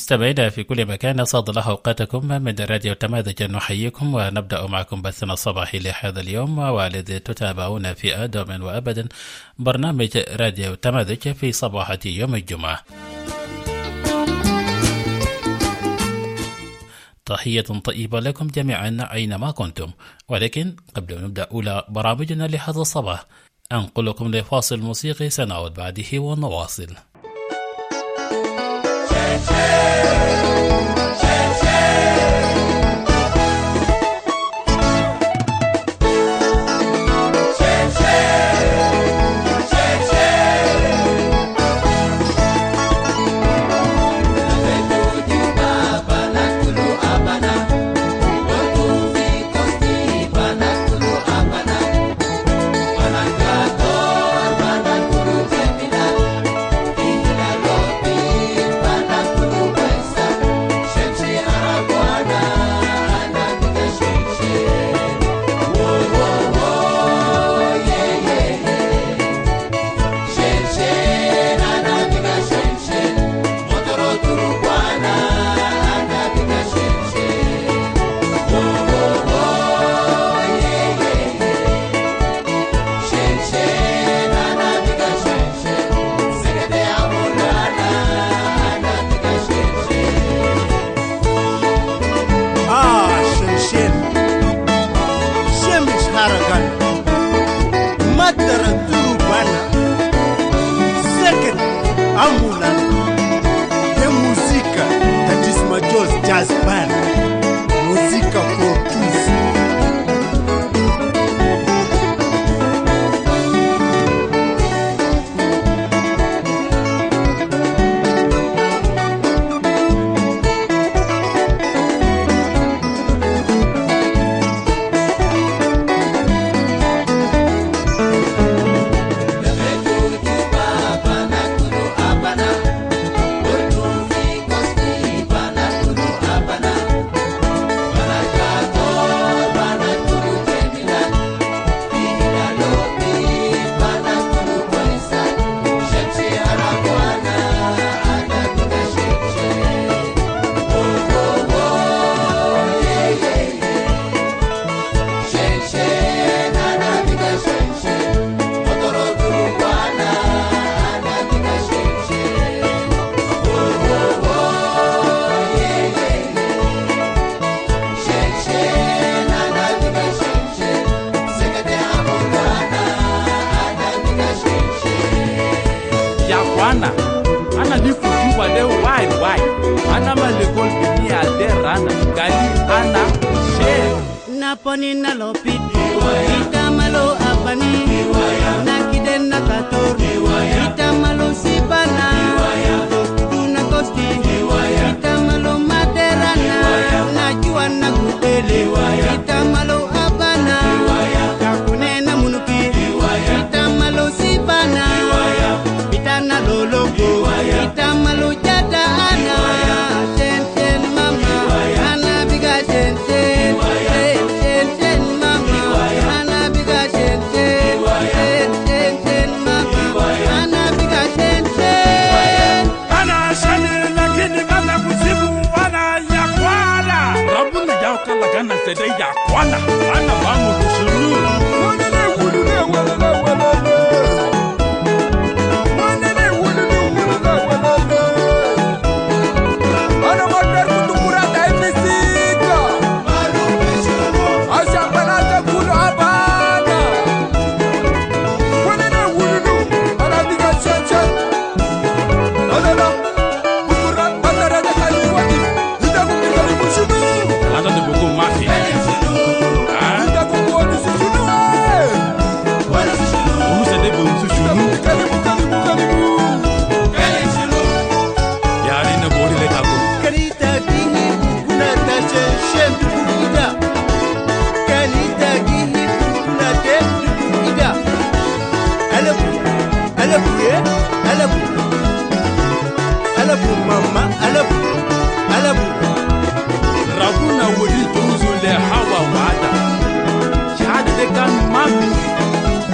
مستمعينا في كل مكان، أسعد الله أوقاتكم من راديو تماذج. نحييكم ونبدأ معكم بثنا الصباحي لهذا اليوم، والذي تتابعون في آدم وأبدا برنامج راديو تماذج في صباحة يوم الجمعة. تحية طيبة لكم جميعا أينما كنتم، ولكن قبل أن نبدأ أولى برامجنا لهذا الصباح أنقلكم لفاصل موسيقي سنعود بعده ونواصل.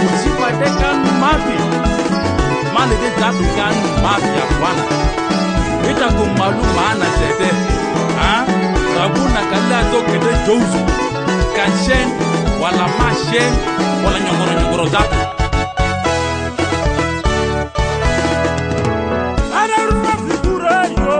Mali de tatu kan mafia bwana itakum malu maana tete rabuna kala to kede jouzu kanchen wala mashen wala nyongoro zatu ana ruwa figure yo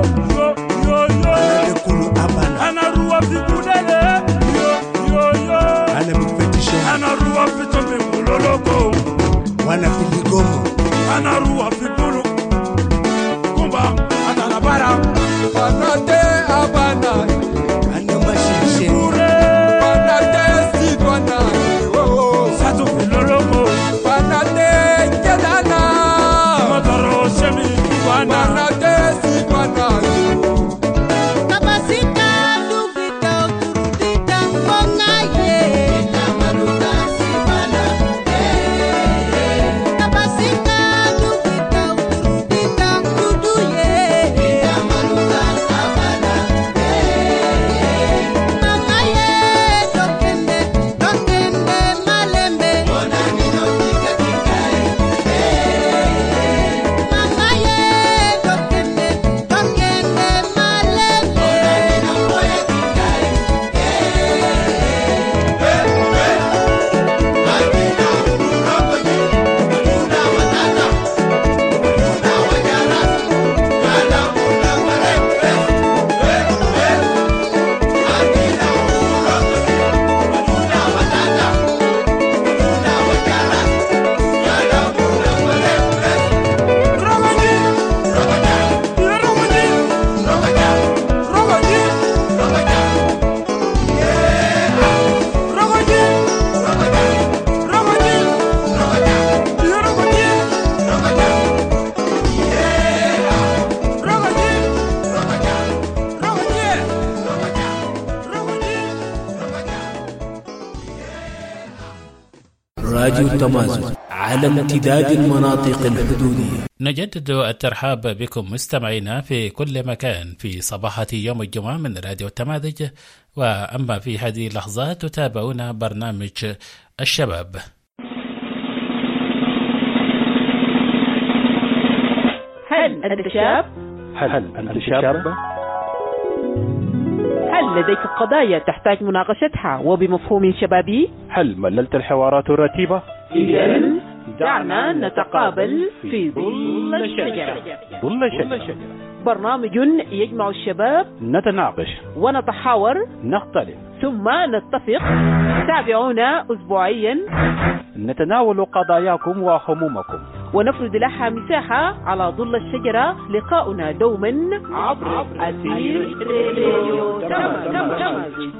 kulu abana ana ruwa figure yo ana mfetisho ana ruwa fitobe muloloko wana piligomo ana ruwa figuru kumba atana bara Panate abana ana mashishe Panate sidwana satu filoloko Panate kedana mataro shemi kwana Panate sidwana Kapasita duvita kurudita mbongaye Namaruka sibana Kapasita duvita kurudita kuduye Namaruka sabana Mangaye dokende malembe Ona nino tika tikae Mangaye dokende malembe Ona nino moya tikae Alvina urokoji Una watata Una wajarasi Kala una malembe Alvina urokoji Una watata Una wajarasi Kala una malembe rogaji Rogoja, rogaji rogoja, rogaji rogoja, rogaji rogoja, rogaji rogoja, rogaji rogoja, rogaji rogoja, rogaji راديو تمازن على امتداد المناطق الحدودية. نجدد الترحاب بكم مستمعينا في كل مكان في صباحة يوم الجمعة من راديو التماذج. وأما في هذه اللحظات تتابعون برنامج الشباب. هل أنت شاب؟ هل أنت شاب؟ هل لديك قضايا تحتاج مناقشتها وبمفهوم شبابي؟ هل مللت الحوارات الرتيبة؟ إذن دعنا نتقابل في ظل الشجرة. ظل الشجرة، برنامج يجمع الشباب نتناقش، ونتحاور نختلف، ثم نتفق. تابعونا أسبوعيا نتناول قضاياكم وهمومكم ونفرد لها مساحة على ظل الشجرة. لقاؤنا دوما عبر أثير راديو تمازج.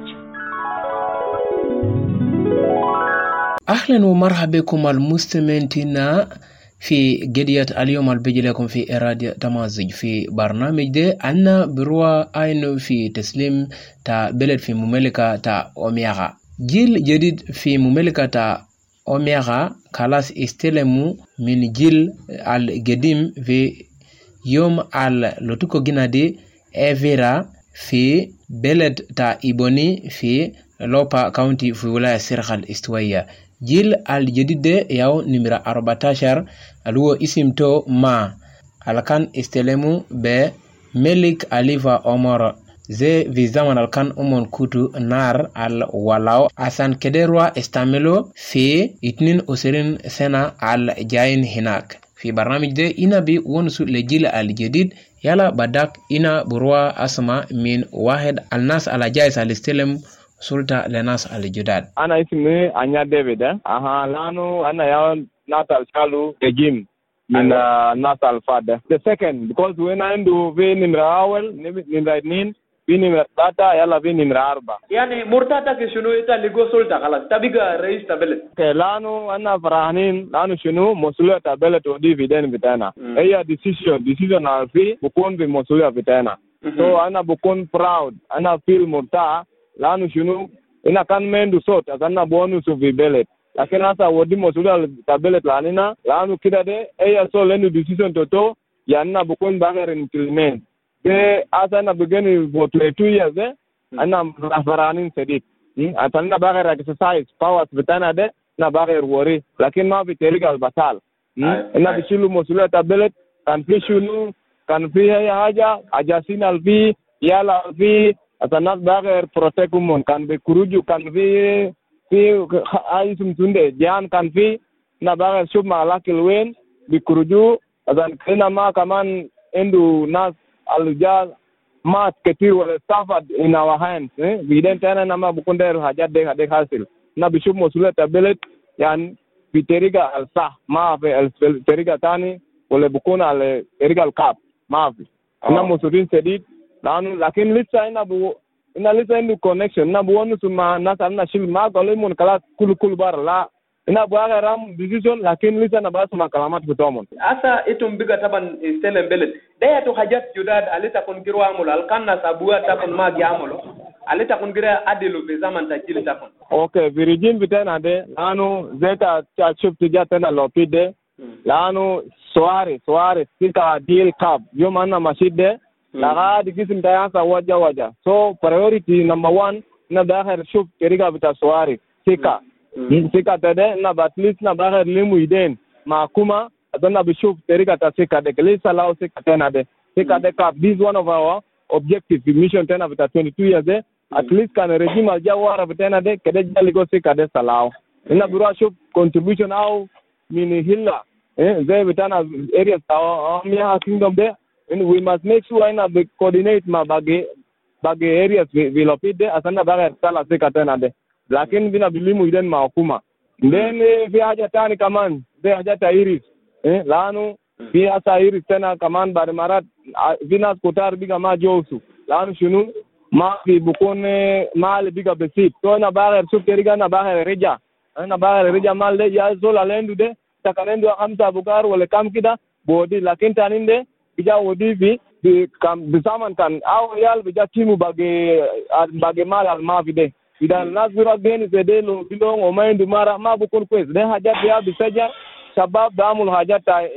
أهلا ومرحبا بكم المستمعين في قضية اليوم البيجي لكم في راديو تمازج. في برنامج ده أنا بروا أين في تسليم تا بلد في مملكة تا أوميغا. جيل جديد في مملكة تا أوميغا خلاص استلموا من جيل القديم في يوم اللوتوكو جنادي إيفيرا في بلد تا إيبوني في لوبا كاونتي في ولاية سيرخ الاستوائية. جيل الجديد ياو نمرة 14 الو اسمتو ما الكان استلموا بملك أليفا عمر زي في زمن الكان أمون كوتو نار الولاو عسان كدروا استعملوا في 22 سنة الجاين هناك. في برنامج ده إنا بي ونسو لجيل الجديد يلا بدك إنا بروا أسماء من واحد الناس على جايس الاستلم سلطة لناس الجداد. أنا اسمي أنيا ديفيد. لانو أنا يا ناتال شالو رجيم من ناتال فاد. The second because when I do في نمرة أول نمرة اثنين في نمرة ثلاثة يلا في نمرة أربعة. يعني مرتاحة كشنو إنت اللي جو سلطة خلاص تبقى رئيس تبلد. لانو أنا فرحانين لانو شنو مسؤولية تبلد ودي في دين بتاعنا. هي decision عارفي بكون في مسؤولية بتاعنا. So أنا بكون proud أنا feel مرتاح لانو شنو ina kan mendu sot akanna bonus fi belet lakini hasa wodi mosulia tabelet lanina lanu kida de eya so lenu decision toto yanna bukun bagare implement de asa na begini for 2 years ana rafaranin sedit atanna bagare exercise powers bitana de na bagare wori lakini ma fi terigal batal ina bishilu mosulia tabelet kan fishunu كان في أي حاجة أجاسين الفي يلا الفي الناس باغير بروتكومون كان بيخرجوا كان في أي سمتونده جان كان في نبغى شوف مالك الوين بيخرجوا أذن كنا ما كمان عنده ناس الرجال مات كتير ولا suffered in our hands بعدين تنا نما بكون داير حاجات ده حاصل نبيشوف مسؤولية تبلت يعني بطريقة الصح ما في الطريقة تاني ولا بكون على طريقة الكاب ما في أنا مسؤولين شديد لكن لسه إنا لسه عنده connection إنا بوانو سما ناس أنا شيل ما قالوا من كلا كل بار لا إنا بواقع رام decision لكن لسه نبغى سما كلامات بتومن. Asa itum biga taban istelem belet. Daya tu hajat judad alita kun giru amul alkanna sabua takun magi amulo. Alita kun gira adilu be zaman takili takun. Okay, virijin bitena de lanu zeta chachuf tija tena lopide. Lanu soare sika deal cab. Yo manna masjid laga dikisim tayansa waja. So priority number 1 na daher shuf keriga bita soare sika. Sika tade na at least na daher limu iden makuma adana bishuf keriga ta sika de kelisa lao sika tena de. Sika de cab. This is one of our objectives. Mission tena bita 22 years at least can regime aljawara bitena de kede jaligo sika de salao. Ina bura shuf contribution au mini hilla. They bitana areas our kingdom there. And we must make sure ina be coordinate ma bage areas we lopide asana baga sala sika tena de. Lakini bina bilimu iden mahukuma. Then fi haja tani kaman de haja tairis. Lanu fi asa iris tena kaman barmarat vinas kutar biga ma josu. Lanu shunu ma fi bukone mal biga besit. So na baga sukeriga na baga reja. Na baga reja mal de ya zola lendu de takanendu amsa bukar wala kam kida bodi lakini taninde bija wodi bi kam bisaman kan aw yal bija timu bage mal al mavide idan nazira geni zede lo bilong o maindu mara ma bukun kwez de haja ya bisaja sabab damul haja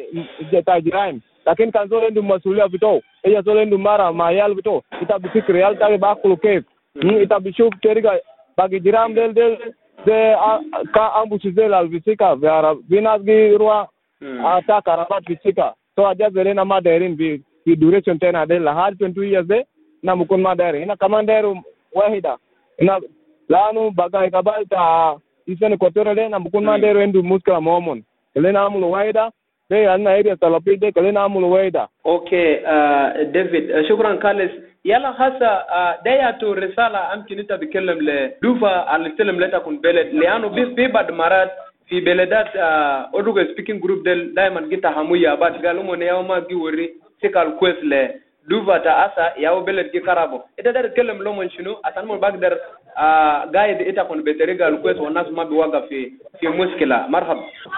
ta jiraim lakini kan zo lendu masulia vito eya zo lendu mara mayal vito ita bisik real ta ba kulukes ita bishuf teriga bage jiram del de ka ambusizel al visika vera vinasgi ruwa ata karabat visika so aja zere na madarin bi duration tena de la hal 22 years de na mukun madarin ina kamanderu wahida ina lanu bagay kabal ta isene kotore de na mukun madaru endu muskala momon elena amul wahida de anna area talapide kelena amul wahida. Okay, David, shukran Kales. Yala hasa daya tu risala amkinita bikellem le dufa aliselem leta kun belet leano bi bad marat fi beledat odugo speaking group del diamond gita hamuya bat galumo ne yawma giwori sikal quest le duva ta asa yaw belet gi karabo ida dar kellem lo mon shinu atan mo bagdar guide ita kun beterigal quest wonas ma bi waga fi muskila marhab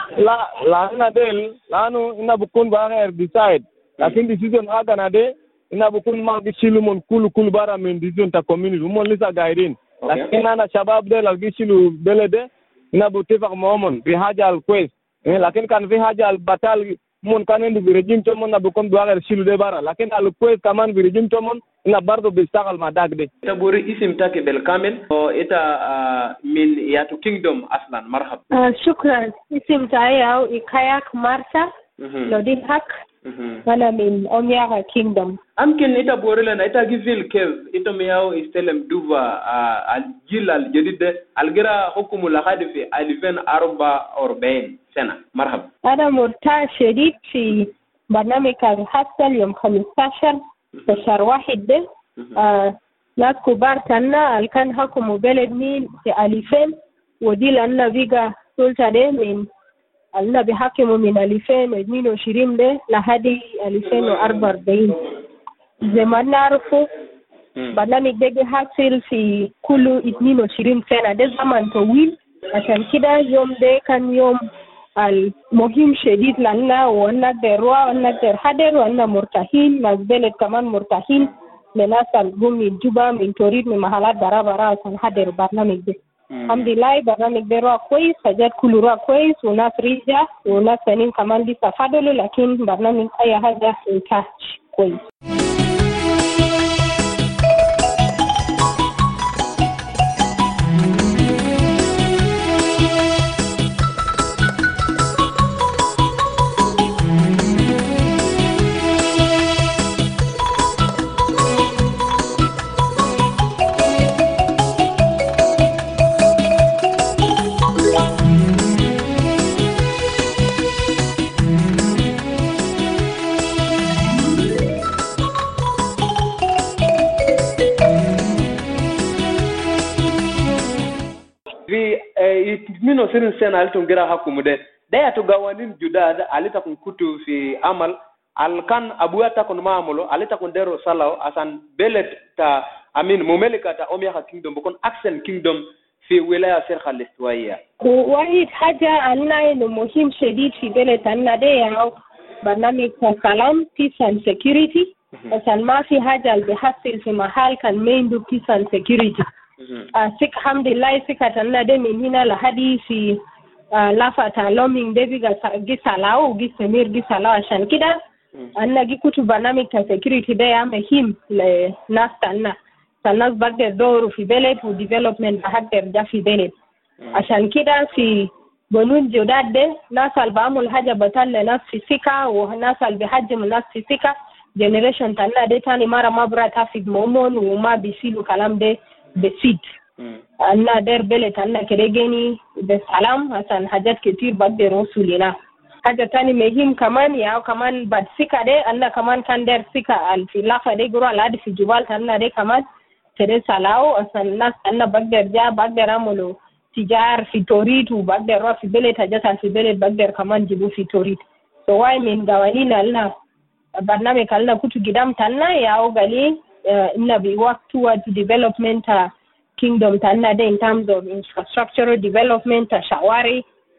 la na del lanu ina bukun ba decide lakin decision aga na de ina bukun ma gishilu mon kulu bara min decision ta community mon lisa guiding lakin ana shabab de la gishilu belede ina butifa momon bi haja al quest lakin kan fi haja al batal mon kanen bi regime to mon na bukun duagar shilu de bara lakin al quest kaman bi regime to mon ina bardo bistagal madagde taburi isim take bel kamil o ita min yatu kingdom aslan marhab shukran isim tayo ikayak marsa lodi hak Mana min Omyaha Kingdom. Amkin ita borila na ita givil kev ita miyaw istelem duva al-jil al-jadid al-gira hukumu lahadi fi 2044 سنة. مرحبا. أنا مرتاح شديد في برنامج الحصل يوم 15 شهر 1 ده. ناس كبار تنا اللي كان حكموا بلد مين في 2000 ودي لأننا بيجا سلطة ده من اللي بيحكموا من 2022 ده لحد 2044. زي ما نعرفوا برنامج ده بيحصل في كل 22 سنة. ده زمن طويل عشان كده يوم ده كان يوم المهم شديد لنا ونقدر ونقدر حضر وأننا مرتاحين ناس بلد كمان مرتاحين لناس القوم من جوبا من توريد من محلات برا عشان حضر برنامج ده. الحمد لله برنامج ده روا كويس حاجات كله روا كويس وناس رجع وناس ثانيين كمان لسه فضلوا لكن برنامج أي حاجة انتهى كويس. mino sirin sena alitum gira hakumude daya to gawanin judad alita kun kutu fi amal alkan abuata kun maamulo alita kun dero salaw asan belet ta amin mumelika ta omya kingdom bukon accent kingdom في ولاية سرخة الاستوائية. واحد حاجة أننا إنه مهم شديد في بلد أننا ده أو برنامج سلام peace and security. عشان ما في حاجة اللي بيحصل في محل كان ما عنده peace and security. سك الحمد لله سكت أننا ده من هنا لحد في لافة لومين ده بيجي سلاو وجي سمير جي سلاو عشان كده أننا جي كتب برنامج security ده مهم لناس أننا. الناس بقدر دوروا في بلد وديفلوبمنت بقدر ده في بلد عشان كده في بنون جداد ده ناس اللي بعمل حاجه بطل لناس في سكه وناس اللي بيحجم الناس في سكه جنريشن تاعنا ده تاني مره ما برا في مومون وما بيسيلوا كلام ده بسيط أنا دير بلد أنا كريجني بالسلام عشان حاجات كتير بقدر وصل لنا حاجة تاني مهم كمان يا كمان بعد سكة ده أنا كمان كان دير سكة في لافة ده جرو على في جبال أنا ده كمان ترى سلاو أصلا الناس أنا بقدر أعملوا تجار في توريد وبقدر أروح في بلد حاجات في بلد بقدر كمان جيبوا في توريد سواء من قوانين لنا برنامج لنا كتو قدام تنا يا أو قالي إننا work towards development kingdom تنا ده in terms of infrastructural development شوارع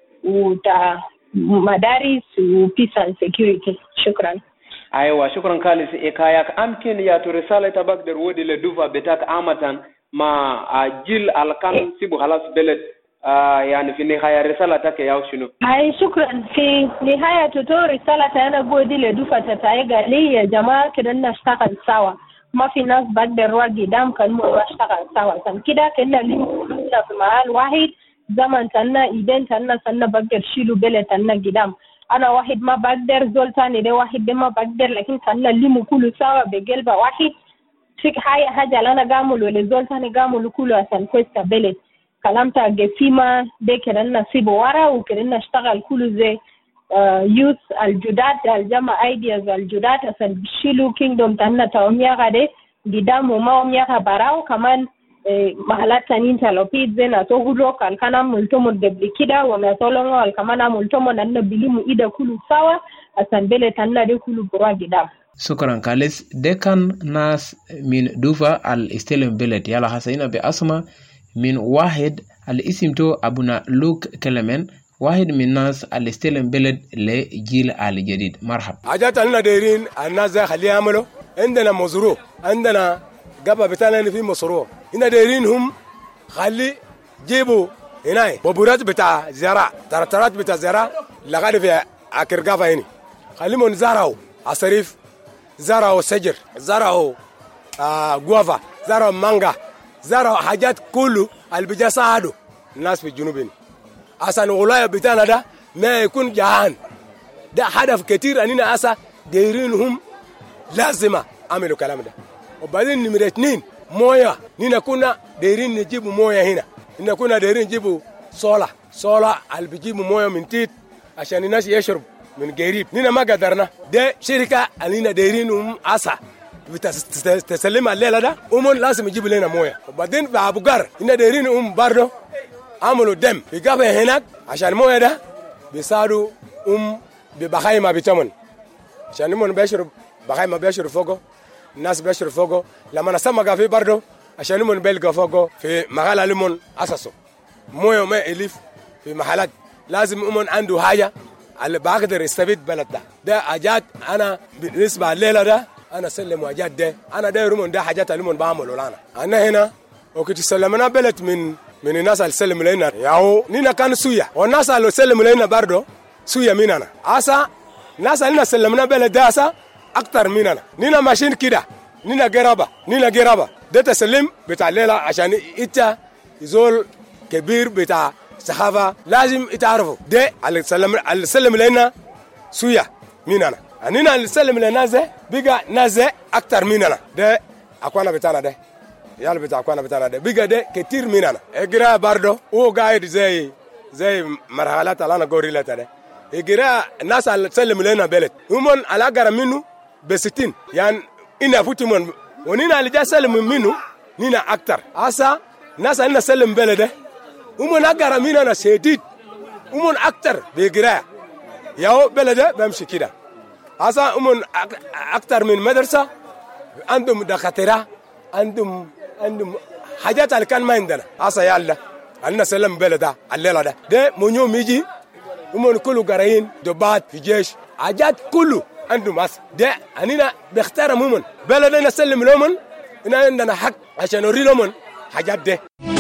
ومدارس و peace and security. شكرا. ايوه شكرا كالس إكاياك أمكن يا ترسالة تبقدر ودي لدوفا بتاك عامة مع جيل الكان سيبو خلاص بلد يعني في النهاية رسالة تك يا شنو؟ أي شكرا. في نهاية رسالة أنا بودي لدوفا تتايقا لي يا جماعة كده نشتغل سوا ما في ناس بقدر واجي دام كانوا نشتغل سوا عشان كده كنا نمشي في محل واحد زمن تنا إيدين تنا بقدر شيلوا بلد تنا قدام أنا واحد ما بقدر زول تاني ده واحد ده ما بقدر لكن كنا اللي كله سوا بقلب واحد فيك حاجة لنا قاموا لزول تاني قاموا كله عشان كويسة بلد كلام تاجفيما ده كنا نسيبه ورا وكنا نشتغل كله زي يوث الجداد الجمع ايدياز الجداد عشان بيشيلوا كينجدوم تنا تاوميا غادي قدام وما أميا براو كمان محلات تانين تلوبيت زينا توغلو كان ملتمو دبلي كده وميطولونغو كمان ملتمو نانا بليمو إيدا كله سوا عشان بلد تنا دي كله بروا قدام. شكرا كاليس. ده كان ناس من دوفا الاستلم بلد يلا حسينا بأسماء من واحد الاسم تو أبونا لوك كلمن واحد من الناس اللي استلم بلد لجيل الجديد. مرحبا. حاجات لنا دايرين الناس زي خليه يعملوا عندنا مزروع عندنا قبل بتاعنا في مشروع هنا دايرينهم خلي جيبوا هنا بابورات بتاع زراعة تراترات بتاع زراعة لغاية في أكرقافة هنا خليهم زرعوا عصريف زرعوا سجر زرعوا غوافة زرعوا مانجا زرعوا حاجات كله اللي بيساعدوا الناس في الجنوب هنا عشان الولاية بتاعنا ده ما يكون جعان ده هدف كتير أننا أسا دايرينهم لازم أعملوا كلام ده. وبعدين نمرة 2 مويه نينا كنا دايرين نجيبوا مويه هنا نينا كنا دايرين نجيبوا صولا اللي بيجيبوا مويه من تيت عشان الناس يشرب من قريب نينا ما قدرنا ده شركه اللي دايرينهم عسى تسلم الليله ده لازم يجيبوا لنا مويه. وبعدين في ابو قر هنا دايرين برضه عملوا دم في قبه هناك عشان المويه ده بيساعدوا ببخايمه بتمن عشان لمن بيشرب بخايمه بيشرب فوقه الناس بيشرب فوقه لما نسمى فيه برضه عشان لمن بيلقى فوقه في محل لمن اساسه مويه ما اليف في محلات لازم عنده حاجه اللي بقدر يستفيد بلد ده حاجات انا بالنسبه الليله ده انا سلم حاجات ده انا داير من ده حاجات اللي بعمله انا هنا وكنت سلمنا بلد من الناس اللي سلم لنا ياو نينا كان سويا والناس اللي سلم لنا برضه سويا مننا اسا الناس اللي سلمنا بلد ده اسا اكتر مننا نينا ماشيين كده نينا جرابه ده تسلم بتاع الليله عشان انت زول كبير بتاع صحافه لازم يتعرفوا ده اللي سلم لنا سويا مننا نينا اللي سلم لنا ده بقى ناس اكتر مننا ده اكوانا بتاعنا ده يلا بتاع اكوانا بتاعنا ده بقى ده كتير مننا اجرا برضه هو قاعد زي مرحلات اللي انا غوريلا ده اجرا الناس اللي سلم لنا بلد هم على اقرب منه ب60 يعني إنا فوتمون ونينا اللي جا سلم منه نينا أكتر أسا ناس اللي سلم بلده ومن أقرأ مننا شديد ومن أكتر بقراءة ياو بلده بمشي كده هذا ومن أكتر من مدرسة عندهم دكاترة عندهم حاجات اللي كان ما عندنا هذا يلا عندنا سلام بلده الليلة ده من يوم يجي ومن كله قراين دبات في جيش حاجات كله عندهم هذا ده أننا بختار ممن بلدنا نسلم لهم إن عندنا حق عشان نوري لهم حاجات ده.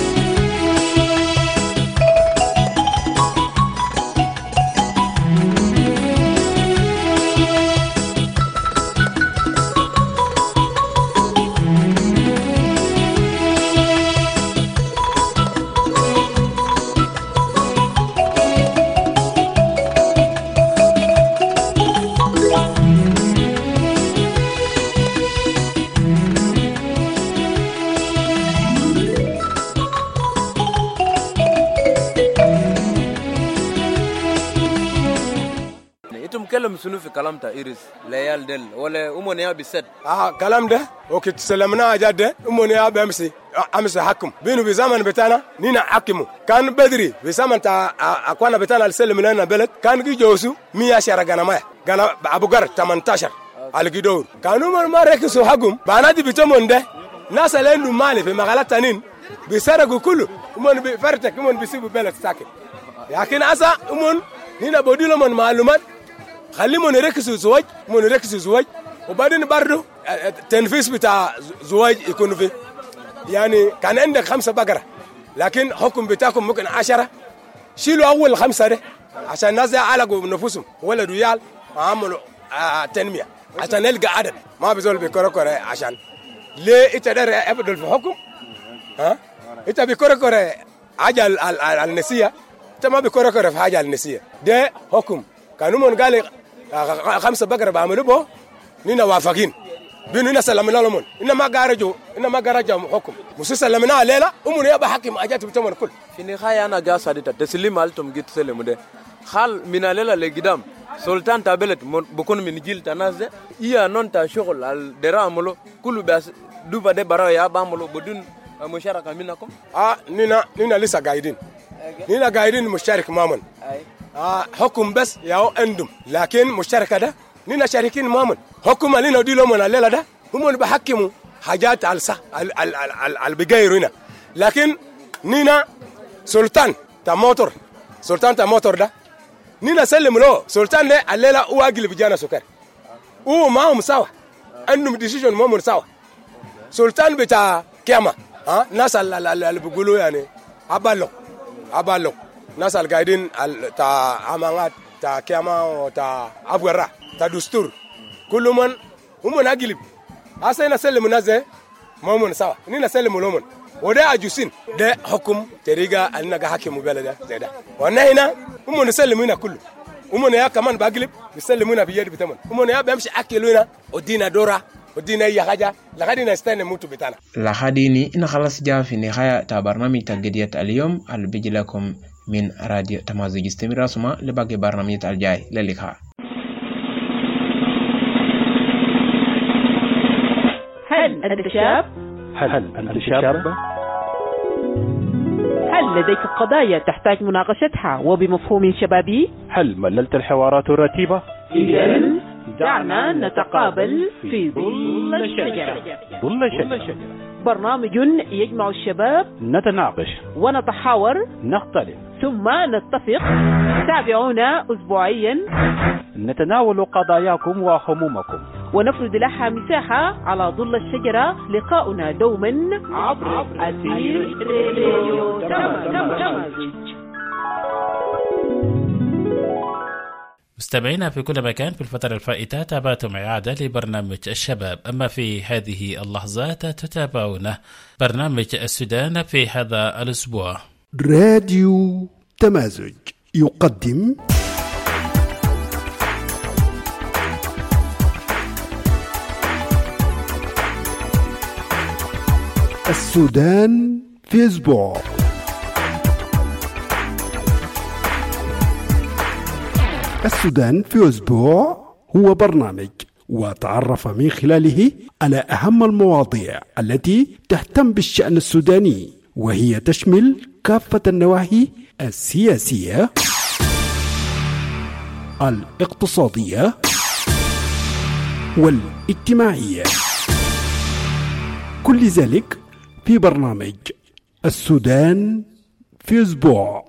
كلام سنو في كلام تا إيريس ليال دل ولا أمونيا بيسد كلام ده وكت سلمنا جد أمونيا بمسي أمس حكم بينو بزمن بتاعنا نينا حكمه كان بدري بزمن تا أكوانا بتاعنا السلم لنا بلد كان جي جوسو 110 غنماء غنا أبو قر 18 على جدور كانوا ما ركزوا حكم بنادي بتمون ده ناس لينو مالي في مغالات تانين بيسرقوا كله أمون بفرتك أمون بيسيبوا بلد ساكت لكن أسا أمون نينا بديلو من معلومات خلي من يركزوا زواج وبعدين برضه التنفيذ بتاع زواج يكون فيه يعني كان عندك 5 بقرة لكن حكم بتاعكم ممكن 10 شيلوا أول 5 ده عشان الناس يعالجوا نفوسهم ولدوا يال وعملوا تنمية عشان نلقى عدد ما بيزول بيكوركور عشان ليه انت داري ابدل في حكم انت بيكوركور حاجة النسية انت ما بيكوركور في حاجة النسية ده حكم كانوا من قال 5 بقرة بعملوا به نينا وافقين بينو ناس سلمنا لهم إنما قارجوا حكم مسلمنا ليلة أمون يبقى حكم أجات بتمر كل في النهاية أنا قاس هذا تسليم ألتم جيت سلم ده خال من الليلة لقدام سلطان تابلت بكون من جيل تنازع إياه نون تشغل الدراهم له كله بس دوبا ده برايا بعمله بدون مشاركة منكم نينا لسه قاعدين مشارك مامن حكم بس ياو عندهم لكن مشتركة ده نينا شاركين مامن حكم لنا ودي لهم الليلة ده هم اللي بحكموا حاجات على بيغيرونا لكن نينا سلطان تاموتور ده نينا سلم له سلطان ده الليلة هو أجل بيجانا سكر هو معهم سوا عندهم ديسيجن مامن سوا سلطان بتاع كيما ناس اللي بيقولوا يعني أبالو ناس القاعدين تا عمانات تا كيما تا أبغرة تا دستور كل من هم ناقلب هسه نسلم الناس ما هم سوا نسلم لهم وده أجوسين ده حكم طريقة أننا حاكم بلده زي ده ونحن هم نسلم هنا كله هم يا كمان بقلب نسلم هنا بيد بتمن هم يا بيمشي أكلونا ودينا دورة ودينا أي حاجة لغادي نستنى موتو بتاعنا لغاديني إن خلاص جاء في نهاية برنامج تجديد اليوم اللي بيجي لكم من راديو تمازج. استمروا سما لباقي برنامج الجاي للقاء. هل أنت شاب؟ هل لديك قضايا تحتاج مناقشتها وبمفهوم شبابي؟ هل مللت الحوارات الرتيبة؟ إذن دعنا نتقابل في ظل الشجرة. برنامج يجمع الشباب، نتناقش ونتحاور، نختلف ثم نتفق. تابعونا أسبوعيا نتناول قضاياكم وهمومكم ونفرد لها مساحة على ظل الشجرة. لقاؤنا دوما عبر أثير راديو تمازج. مستمعينا في كل مكان، في الفترة الفائتة تابعتم إعادة لبرنامج الشباب، أما في هذه اللحظات تتابعون برنامج السودان في هذا الأسبوع. راديو تمازج يقدم السودان في أسبوع. السودان في أسبوع هو برنامج وتعرف من خلاله على أهم المواضيع التي تهتم بالشأن السوداني، وهي تشمل كافة النواحي السياسية، الاقتصادية والاجتماعية، كل ذلك في برنامج السودان في أسبوع.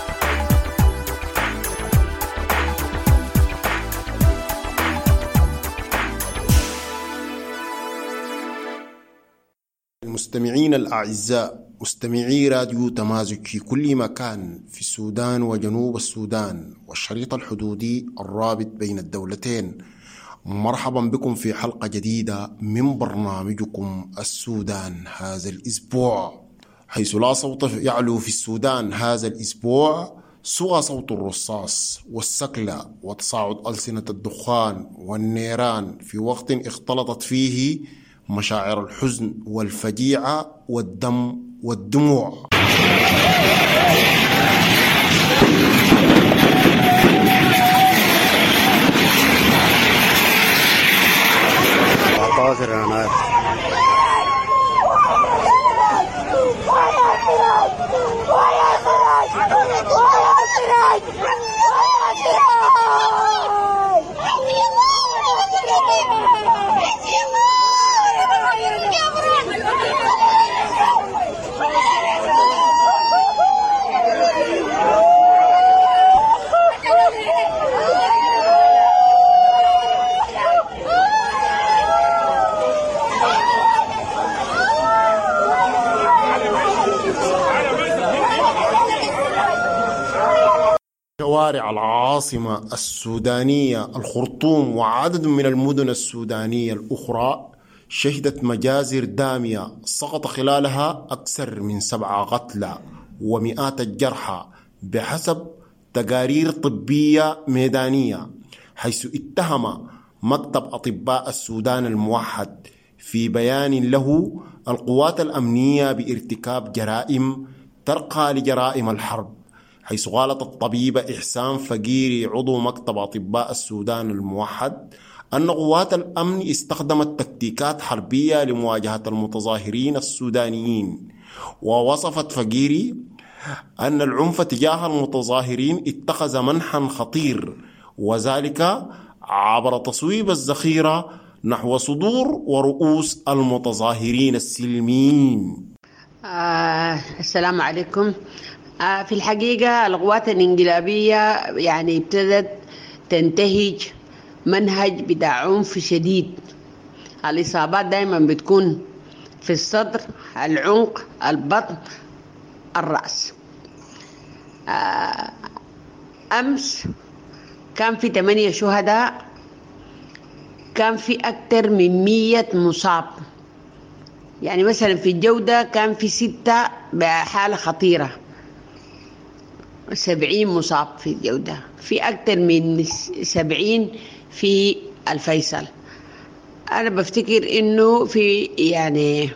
المستمعين الأعزاء، مستمعي راديو تمازج في كل مكان في السودان وجنوب السودان والشريط الحدودي الرابط بين الدولتين، مرحبا بكم في حلقة جديدة من برنامجكم السودان هذا الأسبوع، حيث لا صوت يعلو في السودان هذا الأسبوع سوى صوت الرصاص والسكلة وتصاعد ألسنة الدخان والنيران في وقت اختلطت فيه مشاعر الحزن والفجيعة والدم والدموع. شوارع العاصمة السودانية الخرطوم وعدد من المدن السودانية الأخرى شهدت مجازر دامية سقط خلالها أكثر من 7 قتلى ومئات الجرحى بحسب تقارير طبية ميدانية، حيث اتهم مكتب أطباء السودان الموحد في بيان له القوات الأمنية بارتكاب جرائم ترقى لجرائم الحرب، حيث قالت الطبيبة إحسان فقيري عضو مكتب أطباء السودان الموحد أن قوات الأمن استخدمت تكتيكات حربية لمواجهة المتظاهرين السودانيين. ووصفت فقيري أن العنف تجاه المتظاهرين اتخذ منحا خطير، وذلك عبر تصويب الذخيرة نحو صدور ورؤوس المتظاهرين السلميين. السلام عليكم. في الحقيقة القوات الانقلابية يعني ابتدت تنتهج منهج بتاع عنف شديد. الإصابات دائما بتكون في الصدر، العنق، البطن، الرأس. أمس كان في 8 شهداء، كان في أكثر من 100 مصاب. يعني مثلا في الجودة كان في 6 بحالة خطيرة، 70 مصاب في الجودة، في أكثر من 70 في الفيصل. أنا بفتكر إنه في يعني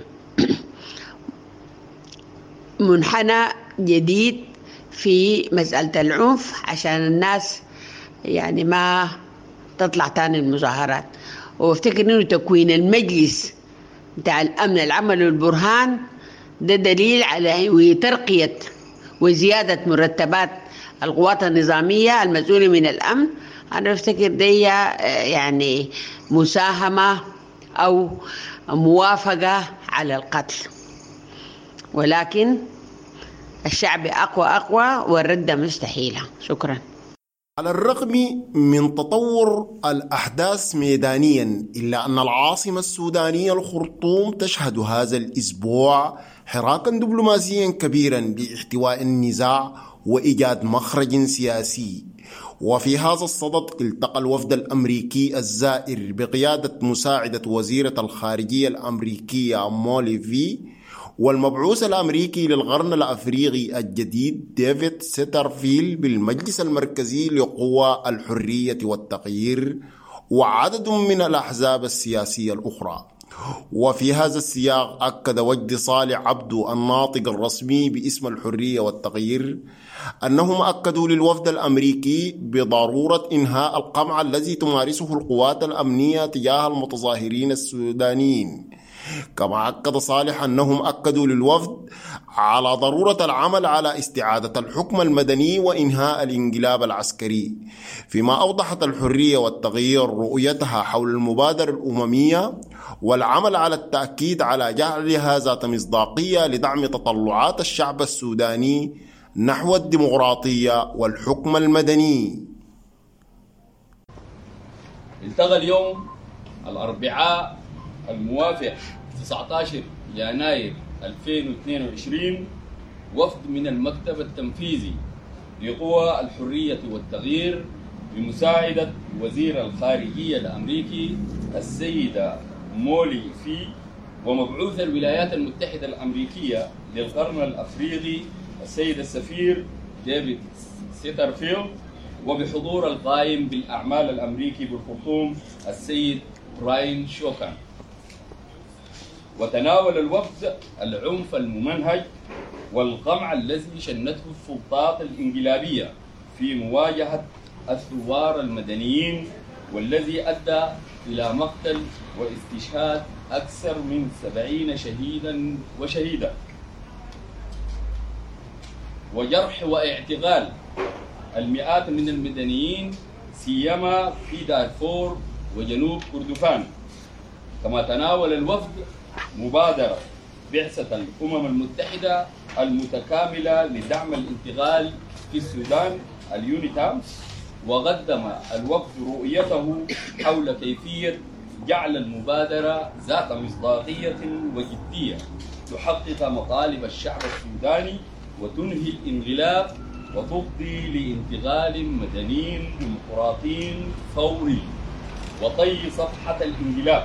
منحنى جديد في مسألة العنف عشان الناس يعني ما تطلع تاني المظاهرات. وافتكر إنه تكوين المجلس بتاع الأمن العمل والبرهان ده دليل على ترقية وزيادة مرتبات القوات النظامية المسؤولة من الأمن. أنا أفتكر دي يعني مساهمة أو موافقة على القتل، ولكن الشعب أقوى والردة مستحيلة. شكرا. على الرغم من تطور الأحداث ميدانيا، إلا أن العاصمة السودانية الخرطوم تشهد هذا الأسبوع حراكا دبلوماسيا كبيرا لاحتواء النزاع وإيجاد مخرج سياسي. وفي هذا الصدد التقى الوفد الأمريكي الزائر بقيادة مساعدة وزيرة الخارجية الأمريكية موليفي والمبعوث الأمريكي للقرن الأفريقي الجديد ديفيد سيترفيل بالمجلس المركزي لقوى الحرية والتغيير وعدد من الأحزاب السياسية الأخرى. وفي هذا السياق أكد وجدي صالح عبدو الناطق الرسمي باسم الحرية والتغيير أنهم أكدوا للوفد الأمريكي بضرورة إنهاء القمع الذي تمارسه القوات الأمنية تجاه المتظاهرين السودانيين، كما أكد صالح أنهم أكدوا للوفد على ضرورة العمل على استعادة الحكم المدني وإنهاء الانقلاب العسكري، فيما أوضحت الحرية والتغيير رؤيتها حول المبادرة الأممية والعمل على التأكيد على جعلها ذات مصداقية لدعم تطلعات الشعب السوداني نحو الديمقراطية والحكم المدني. التقى اليوم الأربعاء الموافق 19 يناير 2022 وفد من المكتب التنفيذي لقوى الحرية والتغيير بمساعدة وزير الخارجية الأمريكي السيدة مولي في ومبعوث الولايات المتحدة الأمريكية للقرن الأفريقي السيد السفير ديفيد سيترفيلد، وبحضور القائم بالأعمال الأمريكي بالخرطوم السيد براين شوكان. وتناول الوفد العنف الممنهج والقمع الذي شنته السلطات الإنقلابية في مواجهة الثوار المدنيين، والذي أدى إلى مقتل واستشهاد أكثر من 70 شهيدا وشهيدة، وجرح واعتقال المئات من المدنيين سيما في دارفور وجنوب كردفان. كما تناول الوفد مبادرة بعثة الأمم المتحدة المتكاملة لدعم الانتقال في السودان اليونيتام، وقدم الوفد رؤيته حول كيفية جعل المبادرة ذات مصداقية وجدية تحقق مطالب الشعب السوداني وتنهي الانقلاب وتفضي لانتقال مدني ديمقراطي فوري وطي صفحة الانقلاب.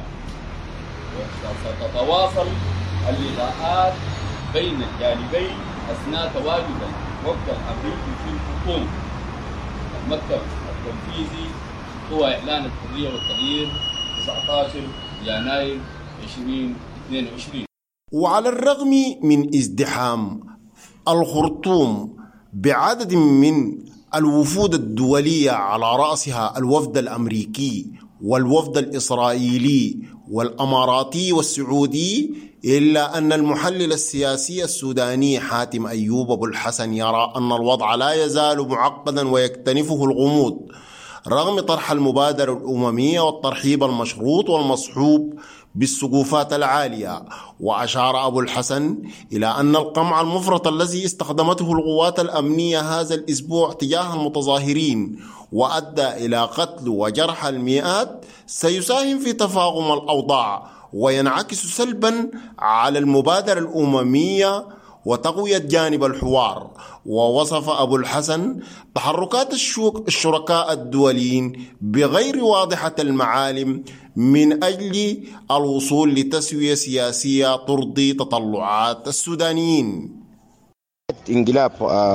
وستتواصل اللقاءات بين الجانبين أثناء تواجد الوفد الأمريكي في الخرطوم. المكتب التنفيذي هو إعلان الحرية والتغيير 19 يناير 2022. وعلى الرغم من ازدحام الخرطوم بعدد من الوفود الدولية على رأسها الوفد الأمريكي والوفد الإسرائيلي والأماراتي والسعودي، إلا أن المحلل السياسي السوداني حاتم أيوب أبو الحسن يرى أن الوضع لا يزال معقدا ويكتنفه الغموض رغم طرح المبادرة الأممية والترحيب المشروط والمصحوب بالسقوفات العالية. وأشار أبو الحسن إلى أن القمع المفرط الذي استخدمته القوات الأمنية هذا الأسبوع تجاه المتظاهرين وأدى إلى قتل وجرح المئات سيساهم في تفاقم الأوضاع وينعكس سلبا على المبادرة الأممية وتقوية جانب الحوار. ووصف أبو الحسن تحركات الشركاء الدوليين بغير واضحة المعالم من أجل الوصول لتسوية سياسية ترضي تطلعات السودانيين. انقلاب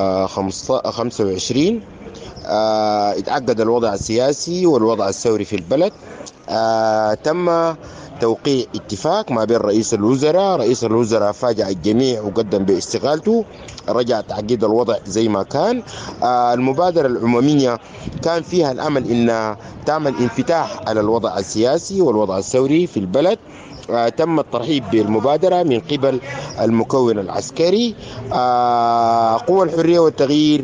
25 اتعقد الوضع السياسي والوضع الثوري في البلد. تم توقيع اتفاق ما بين رئيس الوزراء فاجأ الجميع وقدم باستقالته، رجع تعقيد الوضع زي ما كان. المبادرة الأممية كان فيها الأمل إنها تعمل انفتاح على الوضع السياسي والوضع الثوري في البلد. تم الترحيب بالمبادرة من قبل المكون العسكري. قوى الحرية والتغيير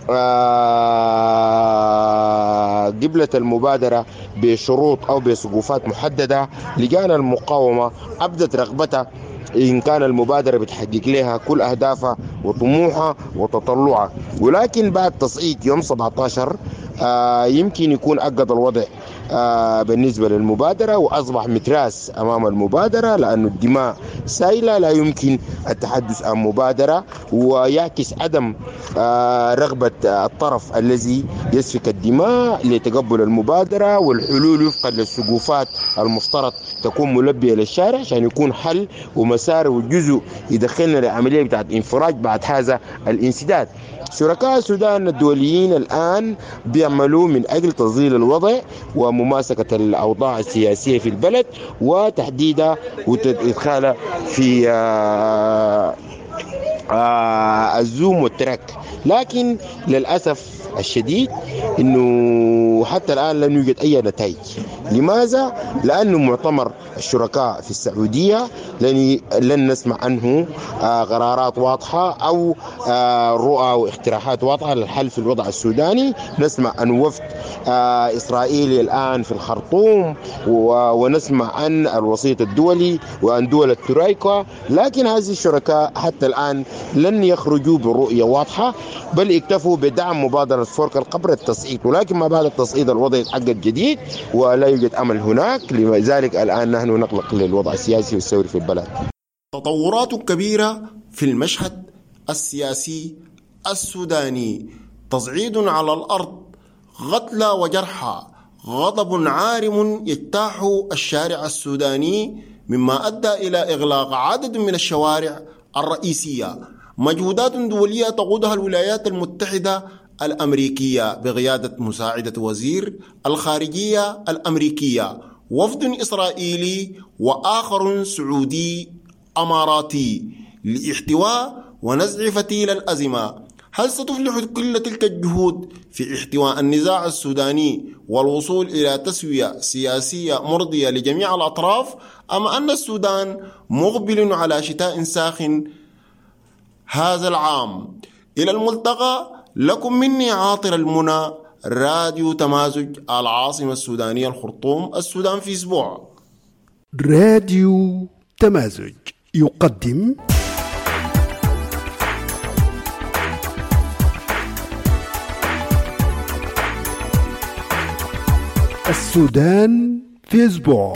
قبلت المبادرة بشروط أو بسقوفات محددة. لجان المقاومة أبدت رغبتها إن كان المبادرة بتحقق لها كل أهدافها وطموحها وتطلعها، ولكن بعد تصعيد يوم 17 يمكن يكون أجد الوضع بالنسبة للمبادرة وأصبح متراس أمام المبادرة، لأن الدماء سائلة لا يمكن التحدث عن مبادرة، ويعكس عدم رغبة الطرف الذي يسفك الدماء لتقبل المبادرة والحلول وفقا للسقوفات المفترض تكون ملبية للشارع عشان يكون حل ومسار وجزء يدخلنا لعملية بتاعت انفراج بعد هذا الانسداد. شركاء السودان الدوليين الآن بيعملوا من أجل تظليل الوضع ومماسكة الأوضاع السياسية في البلد وتحديدها وإدخالها في الزوم والترك لكن للأسف الشديد أنه حتى الآن لم يوجد أي نتائج. لماذا؟ لأنه مؤتمر الشركاء في السعودية لن نسمع عنه قرارات واضحة أو رؤى واقتراحات واضحة للحل في الوضع السوداني. نسمع عن وفد إسرائيلي الآن في الخرطوم، ونسمع عن الوسيط الدولي وعن دول الترايكا، لكن هذه الشركاء حتى الآن لن يخرجوا برؤية واضحة، بل اكتفوا بدعم مبادرة فورك قبل التصعيد. ولكن ما بعد التصعيد الوضع يتعقد جديد ولا يوجد أمل هناك. لذلك الآن نحن نقلق للوضع السياسي والثوري في البلد. تطورات كبيرة في المشهد السياسي السوداني، تصعيد على الأرض، قتلى وجرحى، غضب عارم يجتاح الشارع السوداني، مما أدى إلى إغلاق عدد من الشوارع الرئيسية. مجهودات دولية تقودها الولايات المتحدة الأمريكية بقيادة مساعدة وزير الخارجية الأمريكية، وفد إسرائيلي وآخر سعودي أماراتي لاحتواء ونزع فتيل الأزمة. هل ستفلح كل تلك الجهود في احتواء النزاع السوداني والوصول إلى تسوية سياسية مرضية لجميع الأطراف، أم أن السودان مقبل على شتاء ساخن هذا العام؟ إلى الملتقى، لكم مني عاطر المنى، راديو تمازج، العاصمة السودانية الخرطوم، السودان في أسبوع. راديو تمازج يقدم السودان في أسبوع.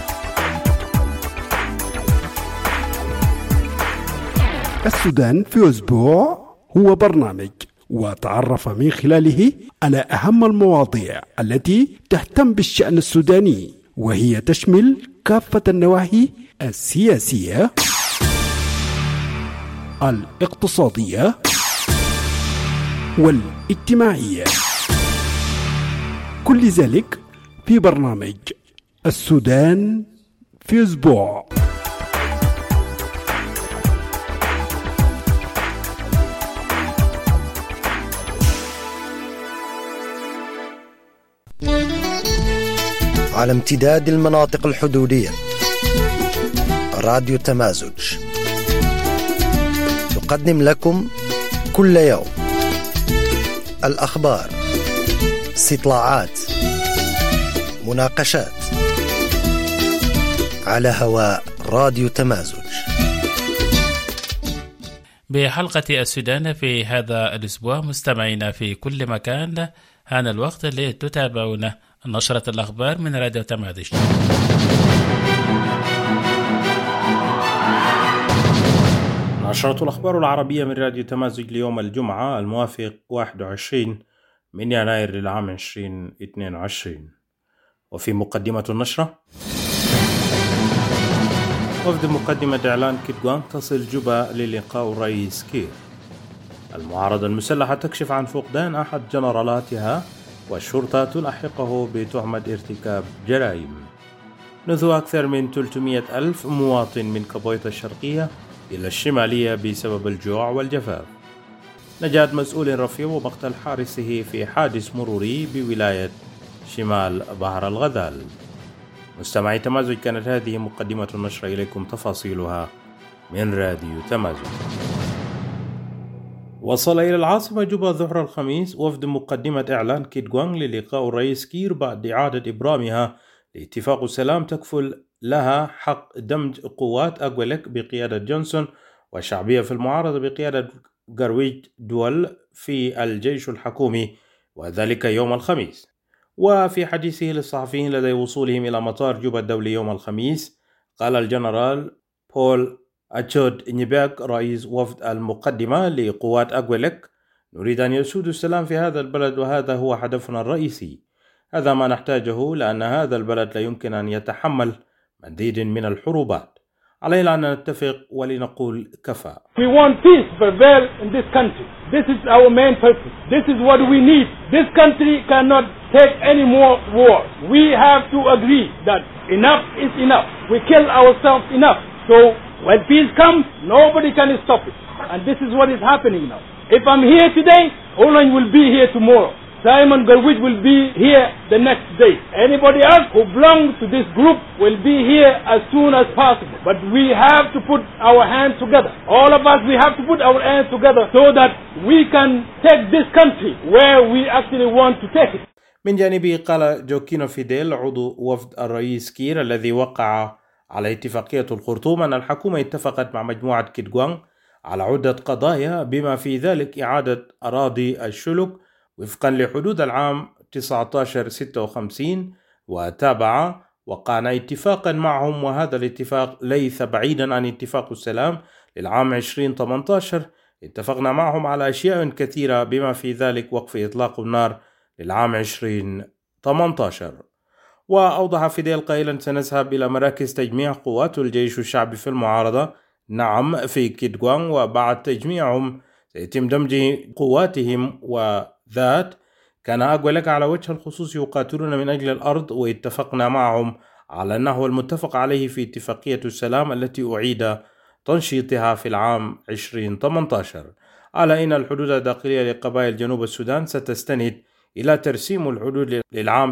السودان في أسبوع هو برنامج وتعرف من خلاله على أهم المواضيع التي تهتم بالشأن السوداني، وهي تشمل كافة النواحي السياسية، الاقتصادية والاجتماعية، كل ذلك في برنامج السودان في أسبوع. على امتداد المناطق الحدودية، راديو تمازج يقدم لكم كل يوم الأخبار، استطلاعات، مناقشات على هواء راديو تمازج. بحلقة السودان في هذا الأسبوع مستمعينا في كل مكان، هان الوقت لتتابعون نشرة الأخبار من راديو تمازج. نشرة الأخبار العربية من راديو تمازج ليوم الجمعة الموافق 21 من يناير للعام 2022. وفي مقدمة النشرة: وفد مقدمة إعلان كيتغوان تصل جوبا للقاء الرئيس كير. المعارضة المسلحة تكشف عن فقدان أحد جنرالاتها، والشرطة تلحقه بتهمة ارتكاب جرائم. نذو أكثر من 300,000 مواطن من كابويتا الشرقية إلى الشمالية بسبب الجوع والجفاف. نجاة مسؤول رفيع ومقتل حارسه في حادث مروري بولاية شمال بحر الغزال. مستمعي تمازج، كانت هذه مقدمة النشرة، إليكم تفاصيلها من راديو تمازج. وصل إلى العاصمة جوبا ظهر الخميس وفد مقدمة إعلان كيتغوان للقاء الرئيس كير بعد إعادة إبرامها لاتفاق السلام تكفل لها حق دمج قوات أغويلك بقيادة جونسون والشعبية في المعارضة بقيادة غارويج دول في الجيش الحكومي، وذلك يوم الخميس. وفي حديثه للصحفيين لدى وصولهم إلى مطار جوبا الدولي يوم الخميس، قال الجنرال بول أتشود نيباك رئيس وفد المقدمة لقوات أغويلك: نريد أن يسود السلام في هذا البلد، وهذا هو هدفنا الرئيسي. هذا ما نحتاجه، لأن هذا البلد لا يمكن أن يتحمل مزيد من الحروبات. علينا أن نتفق ولنقول كفى. We want peace to prevail in this country. This is our main purpose. This is what we need. This country cannot take any more war. We have to agree that enough is enough. We kill ourselves enough. So when peace comes, nobody can stop it. And this is what is happening now. If I'm here today, Olany will be here tomorrow. Simon Garwit will be here the next day. Anybody else who belongs to this group will be here as soon as possible. But we have to put our hands together. All of us, we have to put our hands together so that we can take this country where we actually want to take it. من جانبه قال جوكينو فيديل عضو وفد الرئيس كير الذي وقع على اتفاقية الخرطوم أن الحكومة اتفقت مع مجموعة كيدغوان على عدة قضايا بما في ذلك إعادة أراضي الشلوك وفقا لحدود العام 1956 وتابع وقعنا اتفاقا معهم، وهذا الاتفاق ليس بعيدا عن اتفاق السلام للعام 2018. اتفقنا معهم على أشياء كثيرة بما في ذلك وقف إطلاق النار للعام 2018. وأوضح فيديل قائلا سنذهب إلى مراكز تجميع قوات الجيش الشعبي في المعارضة، نعم في كيدغوان، وبعد تجميعهم سيتم دمج قواتهم وذات كان أغوالك على وجه الخصوص يقاتلون من أجل الأرض، واتفقنا معهم على النحو المتفق عليه في اتفاقية السلام التي أعيد تنشيطها في العام 2018 على أن الحدود الداخلية لقبائل جنوب السودان ستستند إلى ترسيم الحدود للعام